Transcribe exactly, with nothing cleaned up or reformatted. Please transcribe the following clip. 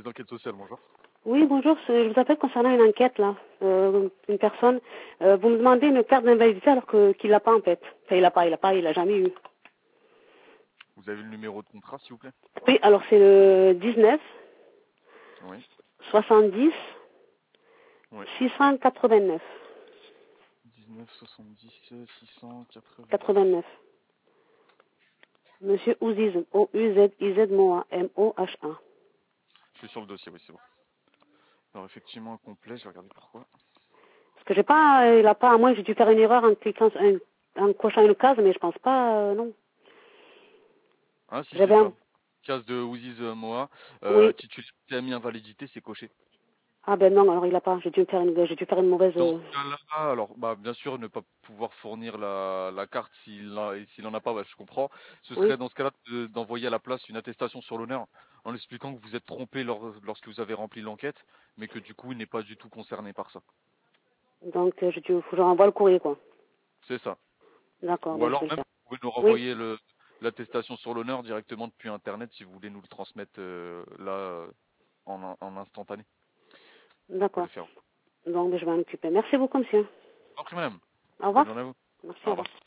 service d'enquête sociale, bonjour. Oui, bonjour, je vous appelle concernant une enquête, là. Euh, une personne, euh, vous me demandez une carte d'invalidité alors que qu'il l'a pas, en fait. Enfin, il l'a pas, il l'a pas, il l'a jamais eu. Vous avez le numéro de contrat, s'il vous plaît? Oui, alors c'est le dix-neuf, Oui. soixante-dix, Oui. six cent quatre-vingt-neuf. dix-neuf soixante-dix six cent quatre-vingts. quatre-vingt-neuf. Monsieur Ouziz, O U Z I Z Moha, M O H A. Je suis sur le dossier, oui, c'est bon. Alors, effectivement, complet, je vais regarder pourquoi. Parce que j'ai pas, euh, il a pas, à moins j'ai dû faire une erreur en cliquant, en, en cochant une case, mais je pense pas, euh, non. Ah, si, c'est J'avais ça. un, Case de Ouziz euh, Moa. Euh, oui. titulaire P M I invalidité, c'est coché. Ah ben non, alors il a pas, j'ai dû faire une, j'ai dû faire une mauvaise, Dans euh, ce cas-là, alors, bah, bien sûr, ne pas pouvoir fournir la, la carte s'il a- et s'il en a pas, bah, je comprends. Ce oui. serait dans ce cas-là de- d'envoyer à la place une attestation sur l'honneur en expliquant que vous êtes trompé lors- lorsque vous avez rempli l'enquête, mais que du coup, il n'est pas du tout concerné par ça. Donc, euh, j'ai dû, faut que je renvoie le courrier, quoi. C'est ça. D'accord, Ou ben je alors vais le même, faire. vous pouvez nous Oui, renvoyer le l'attestation sur l'honneur directement depuis Internet si vous voulez nous le transmettre euh, là euh, en, en instantané. Vous pouvez le d'accord. faire. Donc, ben, je vais m'en occuper. Merci beaucoup, monsieur. Après, madame. Au Bonne revoir. journée à vous. Merci, Au au revoir. revoir.